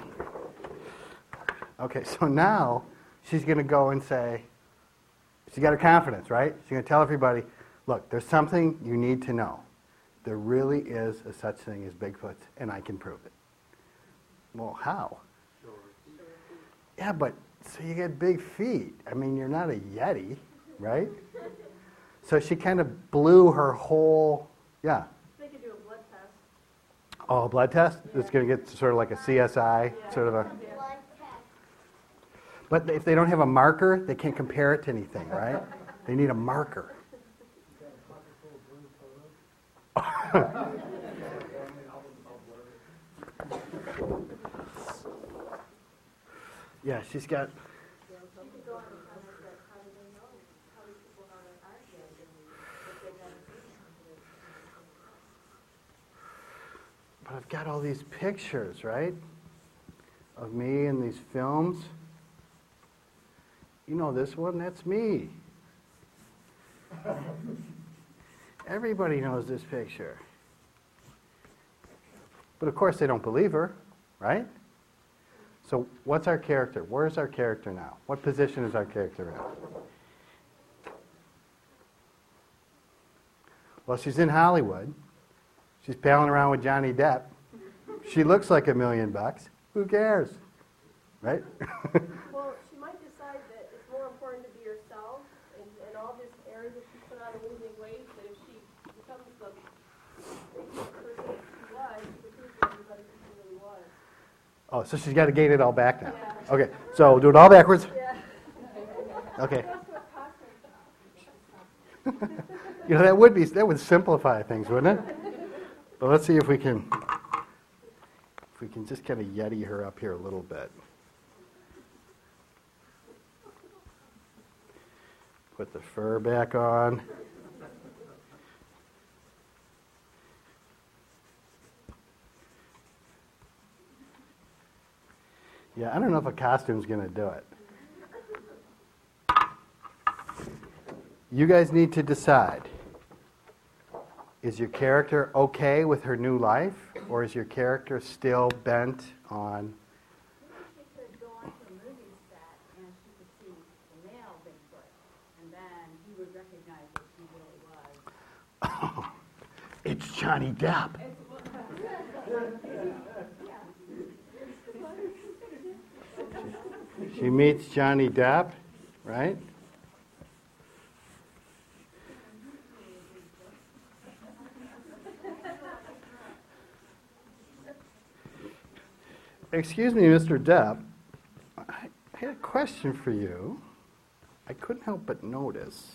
okay, so now she's going to go and say, she's got her confidence, right? She's going to tell everybody, look, there's something you need to know. There really is a such thing as Bigfoot, and I can prove it. Well, how? Yeah, but so you get big feet. I mean, you're not a Yeti, right? So she kind of blew her whole, yeah. They could do a blood test. Oh, a blood test? It's going to get sort of like a C S I, sort of a... Blood test. But if they don't have a marker, they can't compare it to anything, right? They need a marker. Yeah, she's got... But I've got all these pictures, right, of me in these films. You know this one? That's me. Everybody knows this picture. But of course they don't believe her, right? So what's our character? Where's our character now? What position is our character in? Well, she's in Hollywood. She's palling around with Johnny Depp. She looks like a million bucks. Who cares? Right? Well, she might decide that it's more important to be herself and, and all this airs that she put on and losing weight, that if she becomes the person that she was, she could prove to everybody who she really was. Oh, so she's got to gain it all back now. Yeah. Okay, so do it all backwards. Yeah. Okay. You know, that would be, that would simplify things, wouldn't it? But let's see if we can, if we can just kind of Yeti her up here a little bit. Put the fur back on. Yeah, I don't know if a costume's going to do it. You guys need to decide. Is your character okay with her new life, or is your character still bent on... Maybe she could go onto a movie set and she could see the male Bigfoot, and then he would recognize what she really was. It's Johnny Depp. She meets Johnny Depp, right? Excuse me, Mister Depp. I had a question for you. I couldn't help but notice.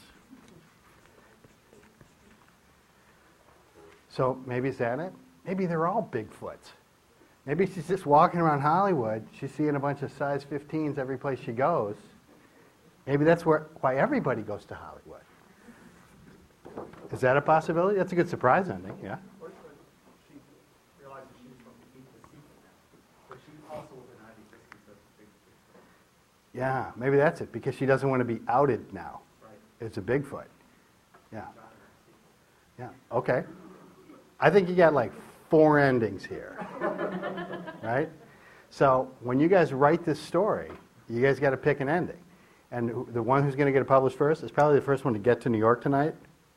So maybe is that it? Maybe they're all Bigfoots. Maybe she's just walking around Hollywood. She's seeing a bunch of size fifteens every place she goes. Maybe that's where, why everybody goes to Hollywood. Is that a possibility? That's a good surprise ending, yeah. Or she realized that she was going to keep the secret now. But she also will deny the existence of the Bigfoot. Yeah, maybe that's it, because she doesn't want to be outed now. Right. It's a Bigfoot. Yeah. Yeah, okay. I think you got like four endings here. Right? So when you guys write this story, you guys got to pick an ending. And who- the one who's going to get it published first is probably the first one to get to New York tonight.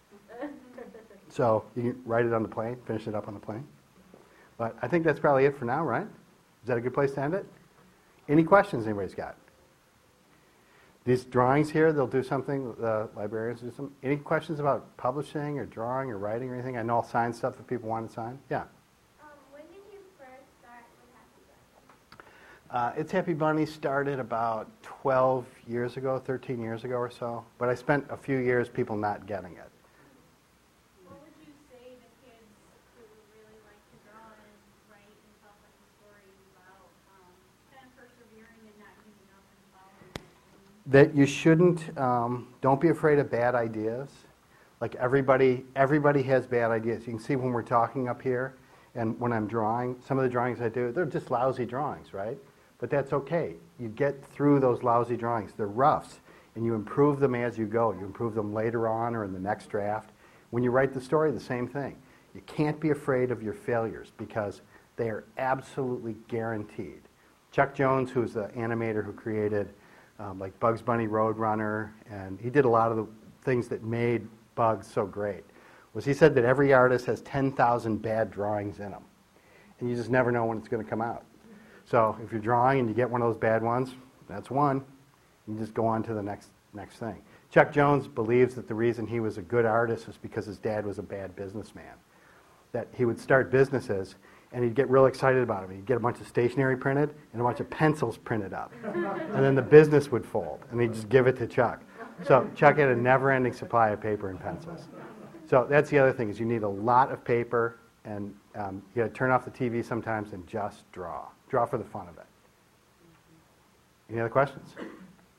So you can write it on the plane, finish it up on the plane. But I think that's probably it for now, right? Is that a good place to end it? Any questions anybody's got? These drawings here, they'll do something, the librarians do some. Any questions about publishing or drawing or writing or anything? I know I'll sign stuff that people want to sign. Yeah. Um, when did you first start with Happy Bunny? Uh, It's Happy Bunny started about twelve years ago, thirteen years ago or so. But I spent a few years people not getting it. What would you say to kids who really like to draw and write and tell funny stories about um, kind of persevering and not giving up and following their dreams? That you shouldn't, um, don't be afraid of bad ideas. Like everybody, everybody has bad ideas. You can see when we're talking up here and when I'm drawing, some of the drawings I do, they're just lousy drawings, right? But that's okay. You get through those lousy drawings. They're roughs, and you improve them as you go. You improve them later on or in the next draft. When you write the story, the same thing. You can't be afraid of your failures because they are absolutely guaranteed. Chuck Jones, who's the animator who created um, like Bugs Bunny Roadrunner, and he did a lot of the things that made Bugs so great, was he said that every artist has ten thousand bad drawings in them. And you just never know when it's going to come out. So if you're drawing and you get one of those bad ones, that's one. You just go on to the next next thing. Chuck Jones believes that the reason he was a good artist is because his dad was a bad businessman. That he would start businesses and he'd get real excited about them. He'd get a bunch of stationery printed and a bunch of pencils printed up. And then the business would fold and he'd just give it to Chuck. So Chuck had a never-ending supply of paper and pencils. So that's the other thing, is you need a lot of paper, and um, you got to turn off the T V sometimes and just draw. Draw for the fun of it. Any other questions? Um,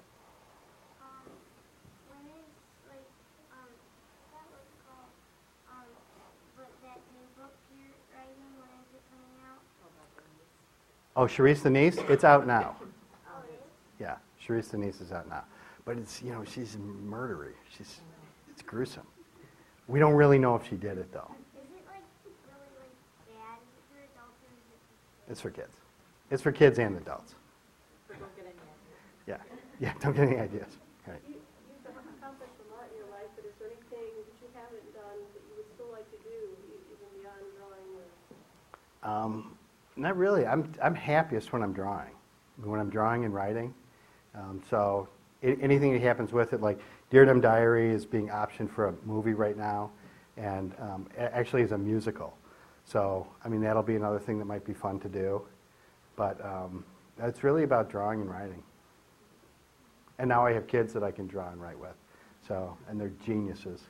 when is, like, um, that was called, um, but that new book you're writing, when is it coming out? Oh, Charisse the Niece? It's out now. Oh, it is? Yeah, Charisse the Niece is out now. But it's, you know, she's murdery. She's, it's gruesome. We don't really know if she did it, though. Is it, like, really, like, bad? Is it for adults or is it for It's for kids. It's for kids and adults. So don't get any ideas. Yeah, yeah, don't get any ideas. Right. You, you've accomplished a lot in your life, but is there anything that you haven't done that you would still like to do, e- even beyond drawing or? Um, not really. I'm I'm happiest when I'm drawing, when I'm drawing and writing. Um, so I- anything that happens with it, like Dear Dumb Diary is being optioned for a movie right now, and um, a- actually is a musical. So I mean that'll be another thing that might be fun to do. But um, it's really about drawing and writing. And now I have kids that I can draw and write with, so and they're geniuses.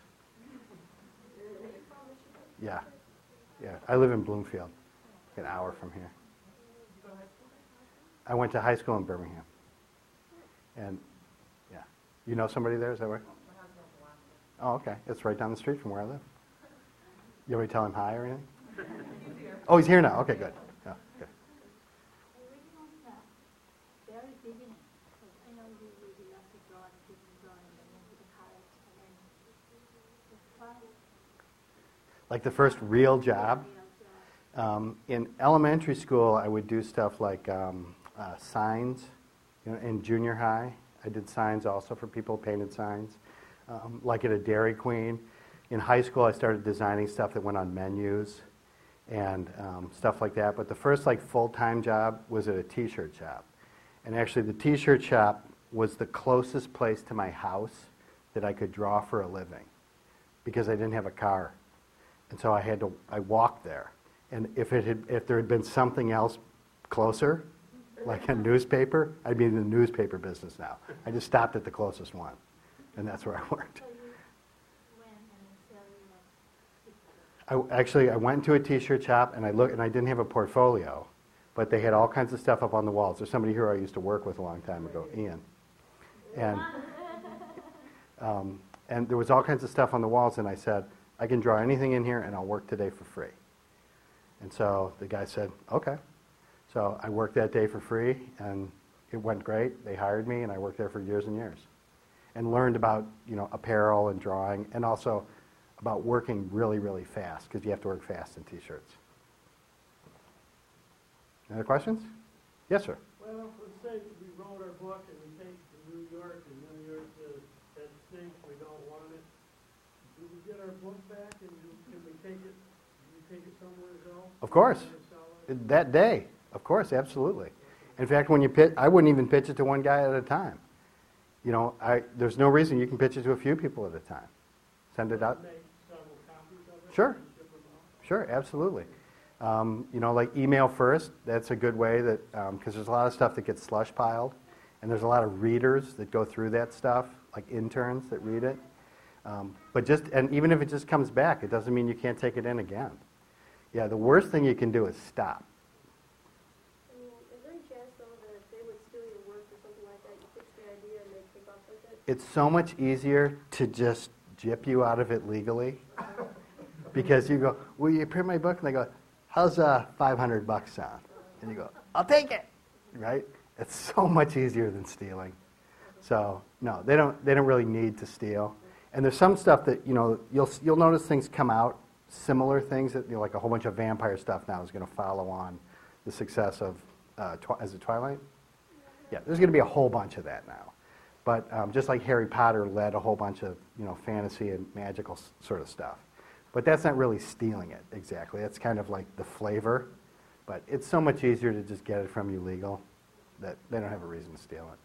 Yeah, yeah. I live in Bloomfield, an hour from here. I went to high school in Birmingham. And, yeah. You know somebody there? Is that right? Oh, okay. It's right down the street from where I live. You want me to tell him hi or anything? Oh, he's here now. Okay, good. Yeah, good. Original stuff, very beginning, because I know you really love to draw and keep drawing and then to the college and then the fun. Like the first real job. Um, in elementary school, I would do stuff like um, uh, signs. You know, in junior high, I did signs also for people, painted signs, um, like at a Dairy Queen. In high school, I started designing stuff that went on menus and um, stuff like that. But the first like full-time job was at a T-shirt shop. And actually, the T-shirt shop was the closest place to my house that I could draw for a living because I didn't have a car. And so I had to, I walked there. And if it had, if there had been something else closer, like a newspaper, I'd be in the newspaper business now. I just stopped at the closest one, and that's where I worked. I, actually, I went to a T-shirt shop, and I looked, and I didn't have a portfolio, but they had all kinds of stuff up on the walls. There's somebody here I used to work with a long time ago, Ian. And, um, and there was all kinds of stuff on the walls, and I said, I can draw anything in here, and I'll work today for free. And so the guy said, okay. So I worked that day for free, and it went great. They hired me, and I worked there for years and years. And learned about, you know, apparel and drawing, and also about working really, really fast, because you have to work fast in T-shirts. Any other questions? Yes, sir. Well, let's say we wrote our book and we take it to New York, and New York says, that stinks, we don't want it. Do we get our book back, and do, can we take it, do we take it somewhere else? Of course. That day. Of course, absolutely. In fact, when you pitch, I wouldn't even pitch it to one guy at a time. You know, I, there's no reason you can pitch it to a few people at a time. Send it out. Make several copies of it? Sure. And ship them out? Sure, absolutely. Um, you know, like email first, that's a good way that, because there's a lot of stuff that gets slush piled, and there's a lot of readers that go through that stuff, like interns that read it. Um, but just, and even if it just comes back, it doesn't mean you can't take it in again. Yeah, the worst thing you can do is stop. I mean, is there any chance, though, that if they would steal your work or something like that, you pitch the idea and they take off with it? It's so much easier to just gyp you out of it legally. Because you go, will you print my book? And they go, how's uh, five hundred bucks sound? And you go, I'll take it, right? It's so much easier than stealing. So, no, they don't, they don't really need to steal. And there's some stuff that, you know, you'll, you'll notice things come out, similar things, that, you know, like a whole bunch of vampire stuff now is going to follow on the success of, uh, twi- is it Twilight? Yeah, there's going to be a whole bunch of that now. But um, just like Harry Potter led a whole bunch of, you know, fantasy and magical s- sort of stuff. But that's not really stealing it, exactly. That's kind of like the flavor. But it's so much easier to just get it from you legal that they don't have a reason to steal it.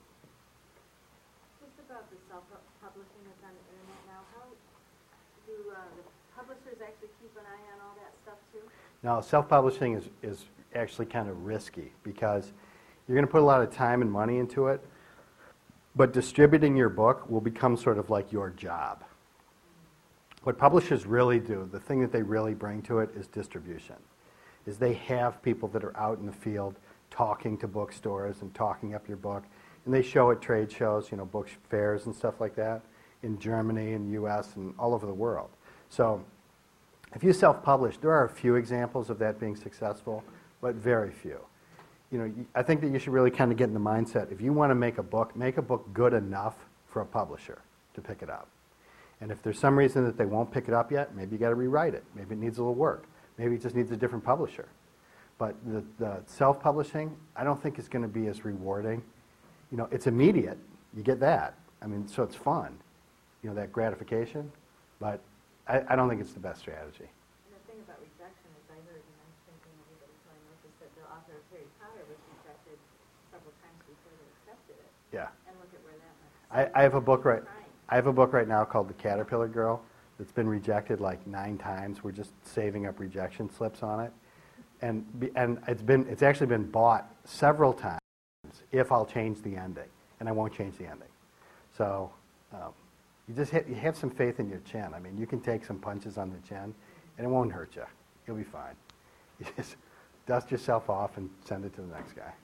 Just about the self-publishing that's on the internet now, how do uh, the publishers actually keep an eye on all that stuff too? Now, self-publishing is, is actually kind of risky because you're going to put a lot of time and money into it, but distributing your book will become sort of like your job. What publishers really do, the thing that they really bring to it is distribution, is they have people that are out in the field talking to bookstores and talking up your book, and they show at trade shows, you know, book fairs and stuff like that in Germany and U S and all over the world. So if you self-publish, there are a few examples of that being successful, but very few. You know, I think that you should really kind of get in the mindset, if you want to make a book, make a book good enough for a publisher to pick it up. And if there's some reason that they won't pick it up yet, maybe you got to rewrite it. Maybe it needs a little work. Maybe it just needs a different publisher. But the, the self-publishing, I don't think is going to be as rewarding. You know, it's immediate. You get that. I mean, so it's fun. You know, that gratification. But I, I don't think it's the best strategy. And the thing about rejection is I heard, and I'm thinking everybody probably knows this, that the author of Harry Potter was rejected several times before they accepted it. Yeah. And look at where that went. I, I have a book right. I have a book right now called The Caterpillar Girl that's been rejected like nine times. We're just saving up rejection slips on it, and be, and it's been it's actually been bought several times. If I'll change the ending, and I won't change the ending. So um, you just have, you have some faith in your chin. I mean, you can take some punches on the chin, and it won't hurt you. You'll be fine. You just dust yourself off and send it to the next guy.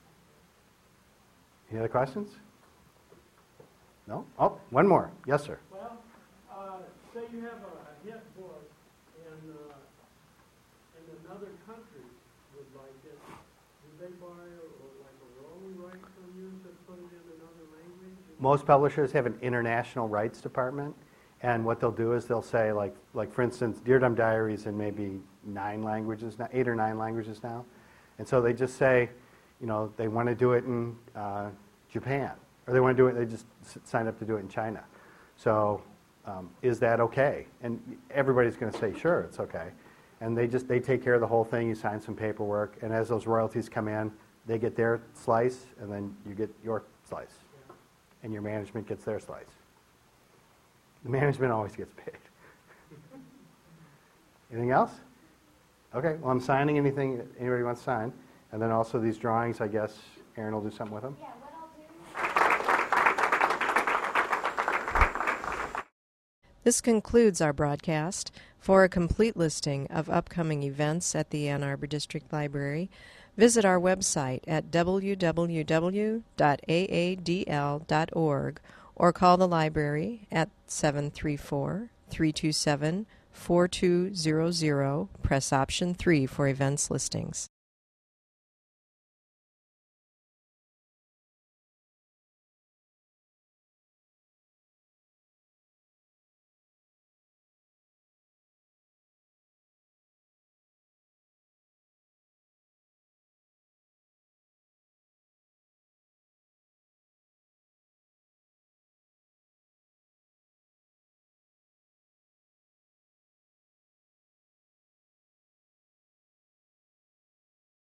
Any other questions? No? Oh, one more. Yes, sir. Well, uh, say you have a, a hit book, and, uh, and another country would like it. Do they buy a, or like a royalty right from you to put it in another language? Most publishers have an international rights department, And what they'll do is they'll say, like, like for instance, Deer Dumb Diaries in maybe nine languages now, eight or nine languages now. And so they just say, you know, they want to do it in uh, Japan, or they want to do it, they just s- sign up to do it in China. So um, is that okay? And everybody's going to say, sure, it's okay. And they just, they take care of the whole thing, you sign some paperwork, and as those royalties come in, they get their slice, and then you get your slice. And your management gets their slice. The management always gets paid. Anything else? Okay, well, I'm signing anything anybody wants to sign. And then also these drawings, I guess Aaron will do something with them. Yeah, what I'll do. This concludes our broadcast. For a complete listing of upcoming events at the Ann Arbor District Library, visit our website at w w w dot a a d l dot org or call the library at seven three four, three two seven, four two zero zero. Press option three for events listings.